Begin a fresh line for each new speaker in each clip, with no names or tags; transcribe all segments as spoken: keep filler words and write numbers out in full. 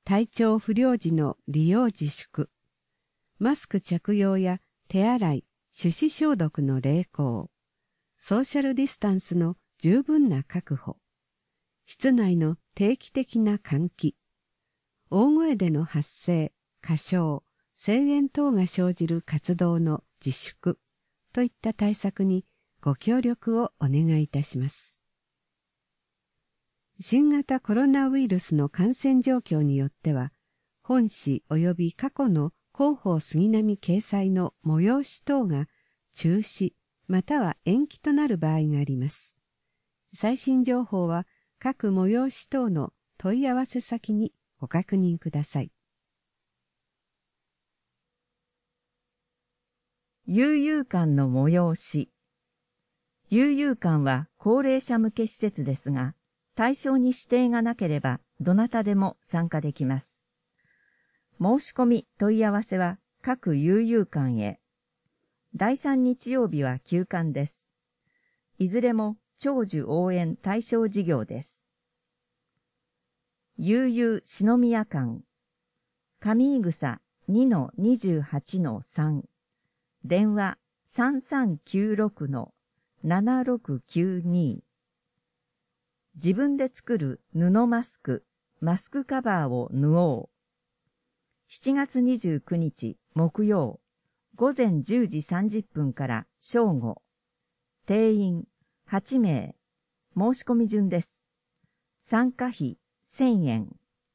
体調不良時の利用自粛、マスク着用や手洗い、手指消毒の励行、ソーシャルディスタンスの十分な確保、室内の定期的な換気、大声での発声、歌唱、声援等が生じる活動の自粛といった対策にご協力をお願いいたします。新型コロナウイルスの感染状況によっては、本誌及び過去の広報杉並掲載の催し等が中止または延期となる場合があります。最新情報は各催し等の問い合わせ先にご確認ください。
悠々館の催し。悠々館は高齢者向け施設ですが、対象に指定がなければどなたでも参加できます。申し込み問い合わせは各悠々館へ。だいさん日曜日は休館です。いずれも長寿応援対象事業です。悠々篠宮館。上井草 にのにじゅうはちのさん。電話 さんさんきゅうろくのななろくきゅうに。自分で作る布マスク、マスクカバーを縫おう。しちがつにじゅうくにち木曜、午前じゅうじさんじゅっぷんから正午。定員はちめい。申し込み順です。参加費せんえん。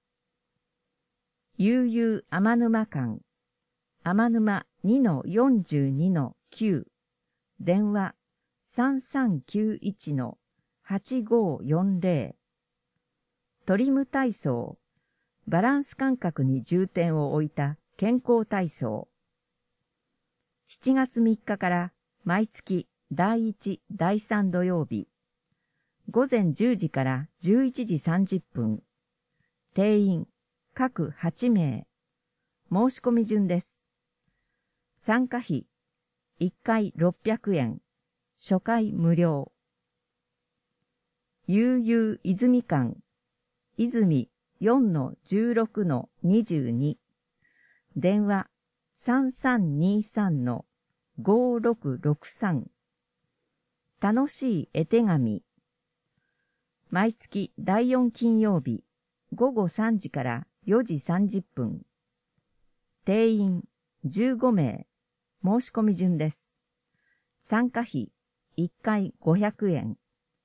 悠々天沼館。天沼 にのよんじゅうにのきゅう。電話さんさんきゅういちのはちごよんぜろ。トリム体操。バランス感覚に重点を置いた健康体操。しちがつみっかから毎月だいいち、だいさん土曜日。午前じゅうじからじゅういちじさんじゅっぷん。定員各はちめい。申し込み順です。参加費いっかいろっぴゃくえん。初回無料。悠々泉館。泉 よんのじゅうろくのにじゅうに。電話さんさんにさんのごろくろくさん。楽しい絵手紙。毎月だいよん金曜日、ごごさんじからよじさんじゅっぷん。定員じゅうごめい。申し込み順です。参加費いっかいごひゃくえん。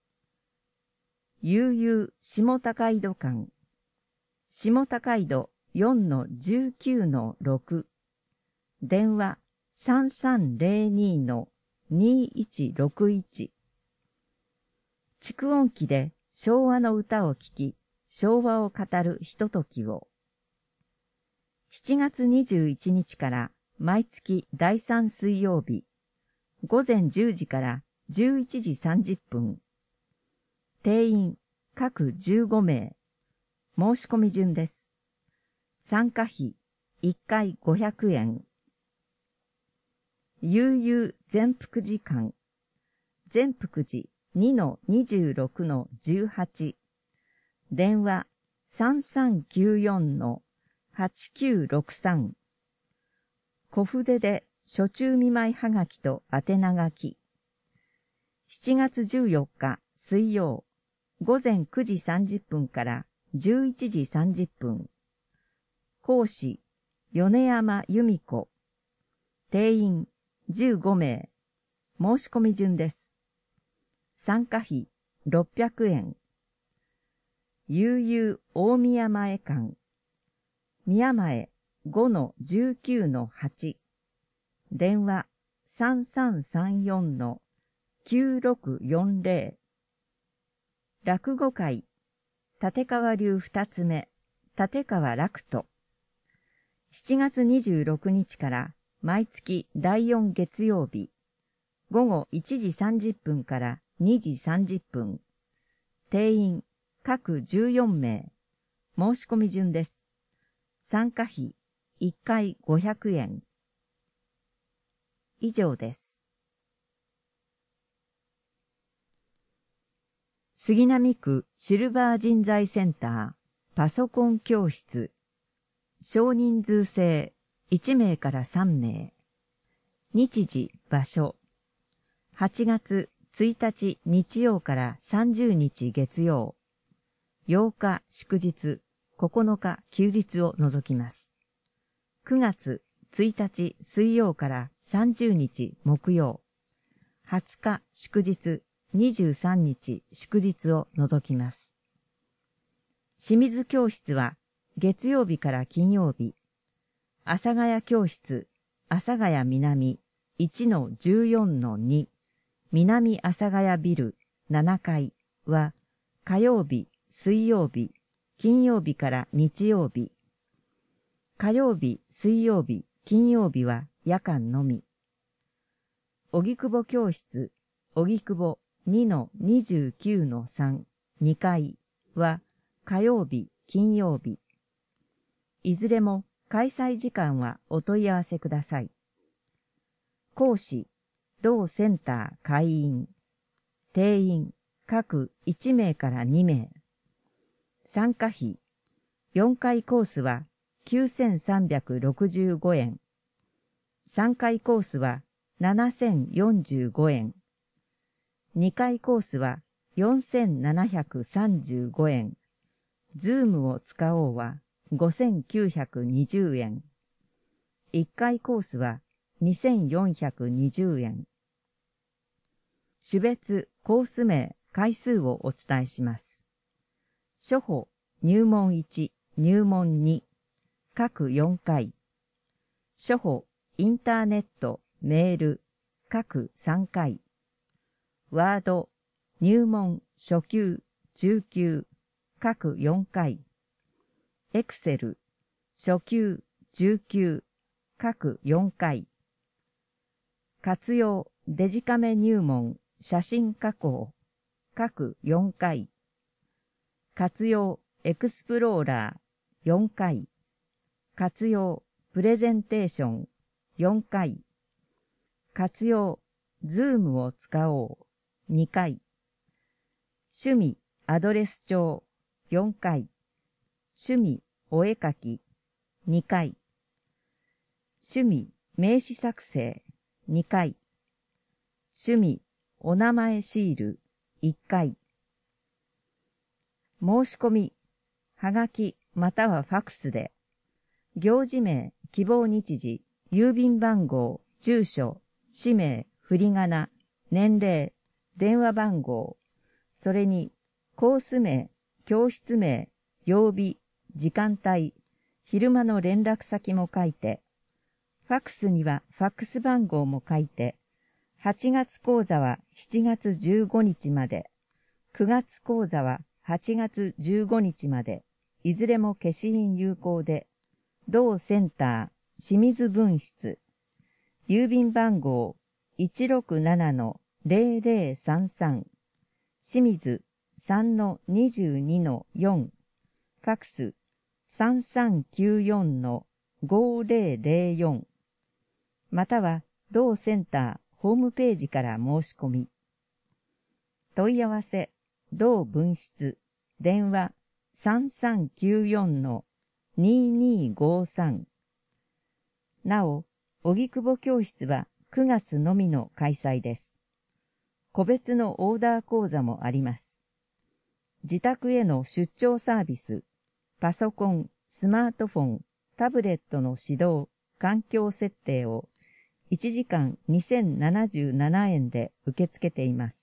悠々下高井戸館。下高井戸 よんのじゅうきゅうのろく。電話さんさんぜろにのにいちろくいち。蓄音機で昭和の歌を聴き、昭和を語るひとときを。しちがつにじゅういちにちから毎月だいさん水曜日、午前じゅうじからじゅういちじさんじゅっぷん。定員各じゅうごめい。申し込み順です。参加費いっかいごひゃくえん。悠々善福寺館。善福寺 にのにじゅうろくのじゅうはち。電話さんさんきゅうよんのはちきゅうろくさん。小筆で初中見舞いはがきと宛名書き。しちがつじゅうよっか水曜、午前くじさんじゅっぷんからじゅういちじさんじゅっぷん。講師、米山由美子。定員じゅうごめい。申し込み順です。参加費ろっぴゃくえん。悠々大宮前館。宮前 ごのじゅうきゅうのはち。電話さんさんさんよんのきゅうろくよんぜろ。落語会。立川流二つ目、立川楽人。しちがつにじゅうろくにちから毎月だいよん月曜日、午後いちじさんじゅっぷんからにじさんじゅっぷん。定員各じゅうよんめい。申し込み順です。参加費いっかいごひゃくえん。以上です。杉並区シルバー人材センターパソコン教室少人数制いちめいからさんめい。日時、場所。はちがつついたち日曜からさんじゅうにち月曜。ようか祝日、ここのか休日を除きます。くがつついたち水曜からさんじゅうにち木曜。はつか祝日、にじゅうさんにち祝日を除きます。清水教室は月曜日から金曜日。阿佐ヶ谷教室、阿佐ヶ谷南 いちのじゅうよんのに 南阿佐ヶ谷ビルななかいは火曜日、水曜日、金曜日から日曜日。火曜日、水曜日、金曜日は夜間のみ。荻窪教室、荻窪 にのにじゅうきゅうのさん にかいは火曜日、金曜日。いずれも開催時間はお問い合わせください。講師、同センター会員。定員、各いちめいからにめい。参加費、よんかいコースはきゅうせんさんびゃくろくじゅうごえん。さんかいコースはななせんよんじゅうごえん。にかいコースはよんせんななひゃくさんじゅうごえん。ズームを使おうはごせんきゅうひゃくにじゅうえん。いっかいコースはにせんよんひゃくにじゅうえん。種別、コース名、回数をお伝えします。初歩、入門いち、入門に、各よんかい。初歩、インターネット、メール、各さんかい。ワード、入門、初級、中級、各よんかい。エクセル、初級、中級、各よんかい。活用、デジカメ入門、写真加工、各よんかい。活用、エクスプローラー、よんかい。活用、プレゼンテーション、よんかい。活用、ズームを使おう、にかい。趣味、アドレス帳、よんかい。趣味、お絵かき、にかい。趣味、名詞作成、にかい。趣味、お名前シール、いっかい。申し込み、はがきまたはファクスで、行事名、希望日時、郵便番号、住所、氏名、振り仮名、年齢、電話番号、それに、コース名、教室名、曜日、時間帯、昼間の連絡先も書いて、ファクスにはファックス番号も書いて、はちがつ講座はしちがつじゅうごにちまで、くがつ講座ははちがつじゅうごにちまで、いずれも消印有効で、同センター、清水分室、郵便番号 いちろくななのぜろぜろさんさん、清水 さんのにじゅうにのよん、ファクス さんさんきゅうよんのごぜろぜろよん、または同センターホームページから申し込み。問い合わせ、同分室、電話 さんさんきゅうよんのににごさん。なお、荻窪教室はくがつのみの開催です。個別のオーダー講座もあります。自宅への出張サービス、パソコン、スマートフォン、タブレットの指導、環境設定をいちじかんにせんななじゅうななえんで受け付けています。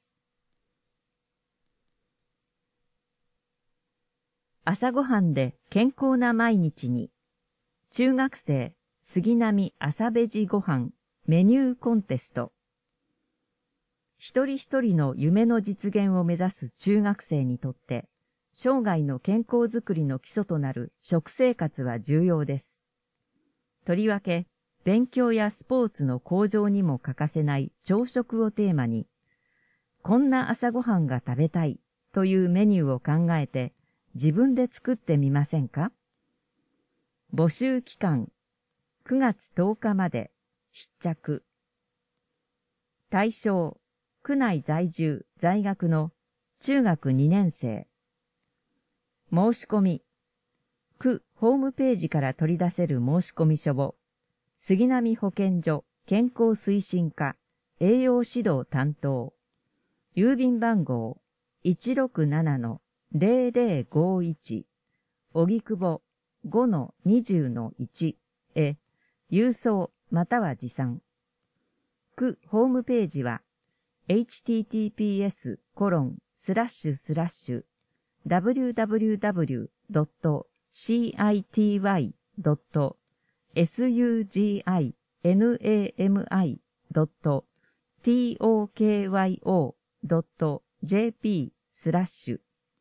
朝ごはんで健康な毎日に、中学生杉並朝ベジごはんメニューコンテスト。一人一人の夢の実現を目指す中学生にとって、生涯の健康づくりの基礎となる食生活は重要です。とりわけ、勉強やスポーツの向上にも欠かせない朝食をテーマに、こんな朝ごはんが食べたいというメニューを考えて自分で作ってみませんか？募集期間、くがつとおかまで、必着。対象、区内在住、在学の中学にねんせい。申し込み、 区ホームページから取り出せる申込書を、杉並保健所健康推進課栄養指導担当、郵便番号 いちろくななのぜろぜろごいち 荻窪 ごのにじゅうのいち へ郵送または持参。区ホームページは エイチティーティーピーエスコロンスラッシュスラッシュダブリューダブリューダブリュードットシーアイティーワイドットスユージーアイエヌエーエムアイドットトクヨドットジェーピースラッシュ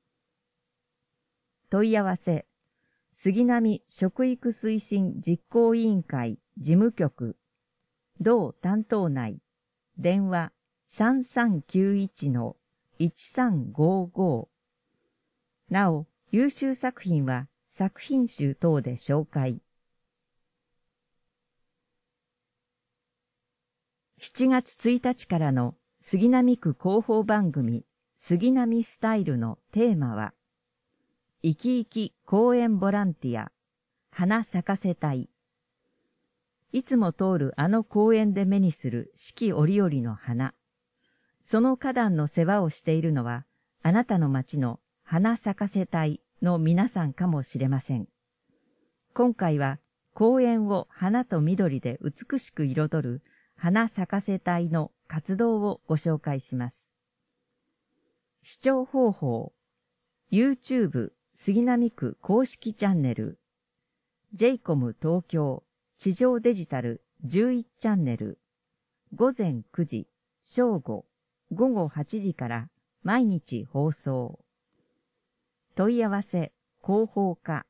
問い合わせ杉並食育推進実行委員会事務局同担当内電話 さんさんきゅういちのいちさんごご なお優秀作品は作品集等で紹介。しちがつついたちからの杉並区広報番組杉並スタイルのテーマは生き生き公園ボランティア花咲かせたい。いつも通るあの公園で目にする四季折々の花。その花壇の世話をしているのはあなたの町の花咲かせたいの皆さんかもしれません。今回は公園を花と緑で美しく彩る花咲かせ隊の活動をご紹介します。視聴方法 YouTube 杉並区公式チャンネル ジェイコム 東京地上デジタルじゅういちチャンネルごぜんくじ正午ごごはちじから毎日放送。問い合わせ広報課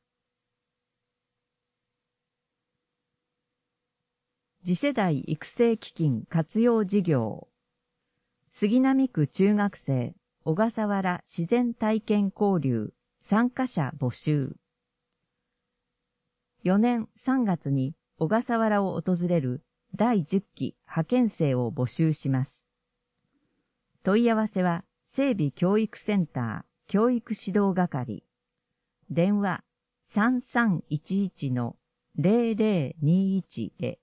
次世代育成基金活用事業杉並区中学生小笠原自然体験交流参加者募集よねんさんがつに小笠原を訪れるだいじゅっき派遣生を募集します。問い合わせは整備教育センター教育指導係電話 さんさんいちいちのぜろぜろにいち へ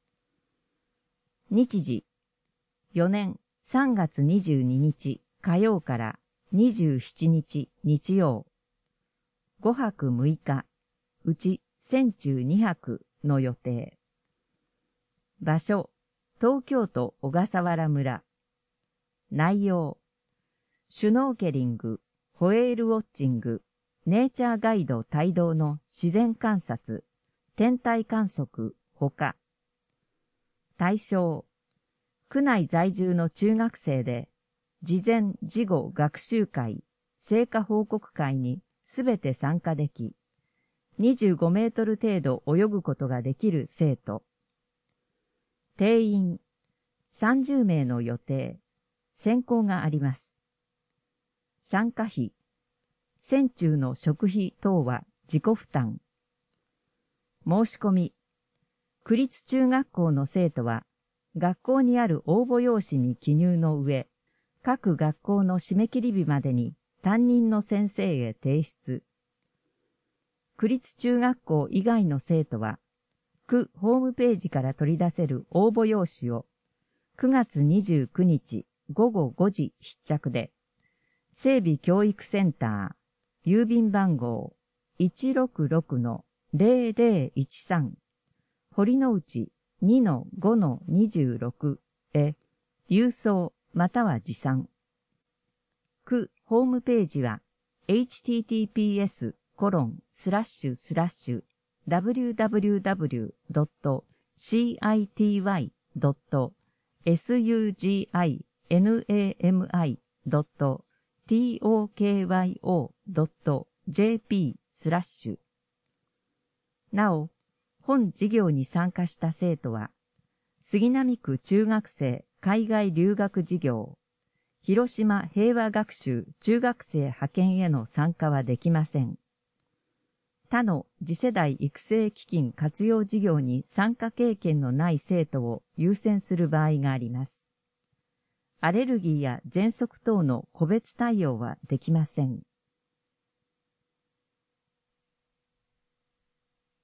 日時よねんさんがつにじゅうににち火曜からにじゅうしちにち日曜ごはくむいかうち船中にはくの予定場所東京都小笠原村内容シュノーケリングホエールウォッチングネイチャーガイド帯同の自然観察天体観測ほか対象区内在住の中学生で事前事後学習会成果報告会にすべて参加できにじゅうごメートル程度泳ぐことができる生徒定員さんじゅうめいの予定選考があります参加費船中の食費等は自己負担申し込み区立中学校の生徒は学校にある応募用紙に記入の上各学校の締め切り日までに担任の先生へ提出区立中学校以外の生徒は区ホームページから取り出せる応募用紙をくがつにじゅうくにちごごごじ必着で整備教育センター郵便番号 いちろくろくのぜろぜろいちさん 堀之内 にのごのにじゅうろく へ郵送または持参区ホームページは エイチティーティーピーエスコロンスラッシュスラッシュダブリューダブリューダブリュードットシーアイティーワイドットエスユージーアイエヌエーエムアイドットトクヨドットジェーピースラッシュなお本事業に参加した生徒は杉並区中学生海外留学事業広島平和学習中学生派遣への参加はできません。他の次世代育成基金活用事業に参加経験のない生徒を優先する場合があります。アレルギーや喘息等の個別対応はできません。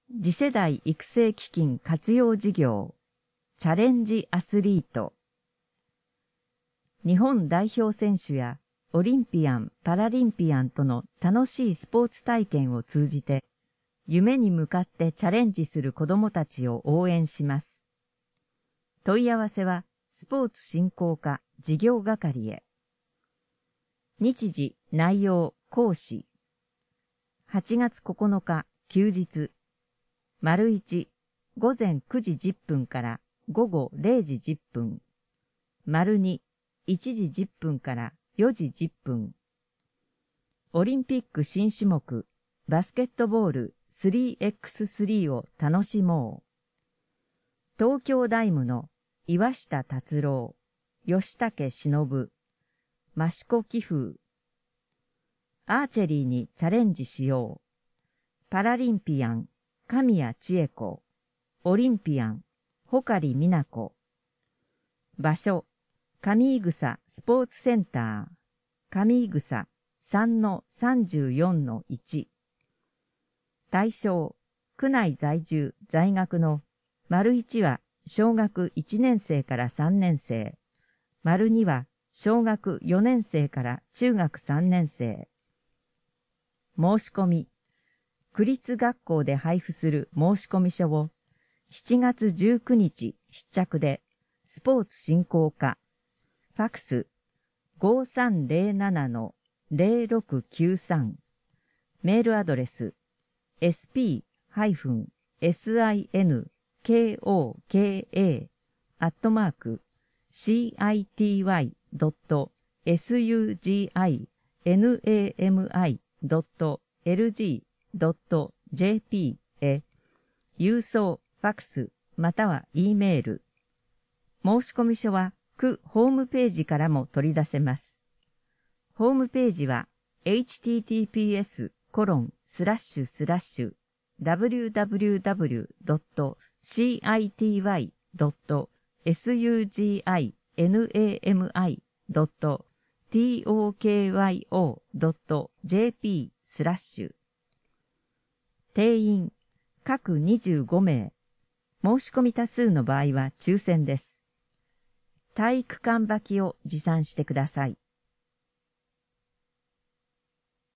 次世代育成基金活用事業、チャレンジアスリート。日本代表選手やオリンピアン・パラリンピアンとの楽しいスポーツ体験を通じて、夢に向かってチャレンジする子どもたちを応援します。問い合わせは、スポーツ振興課事業係へ。日時、内容、講師。はちがつここのか、休日。丸一、午前くじじゅっぷんから午後れいじじゅっぷん。丸二、いちじじゅっぷんからよじじゅっぷん。オリンピック新種目、バスケットボール スリーエックススリー を楽しもう。東京大夢の岩下達郎、吉武忍、益子貴風。アーチェリーにチャレンジしよう。パラリンピアン、神谷千恵子、オリンピアン、穂刈美奈子。場所、上井草スポーツセンター、上井草 さんのさんじゅうよんのいち。対象、区内在住、在学の、丸いちは小学いちねんせいからさんねんせい、丸には小学よねんせいから中学さんねんせい。申し込み、区立学校で配布する申込書をしちがつじゅうくにち必着でスポーツ振興課、ファクス ごさんぜろななのぜろろくきゅうさん、メールアドレス エスピー シンコー アットマーク シーアイティーワイ ドット エスユージーアイエヌエーエムアイ ドット エルジードット ジェーピー へ、郵送、ファクス、または E メール。申込書は区ホームページからも取り出せます。ホームページは エイチティーティーピーエスコロンスラッシュスラッシュダブリューダブリューダブリュードットシーアイティーワイドットエスユージーアイエヌエーエムアイドットトーキョードットジェーピースラッシュ。定員、各にじゅうごめい。申し込み多数の場合は抽選です。体育館履きを持参してください。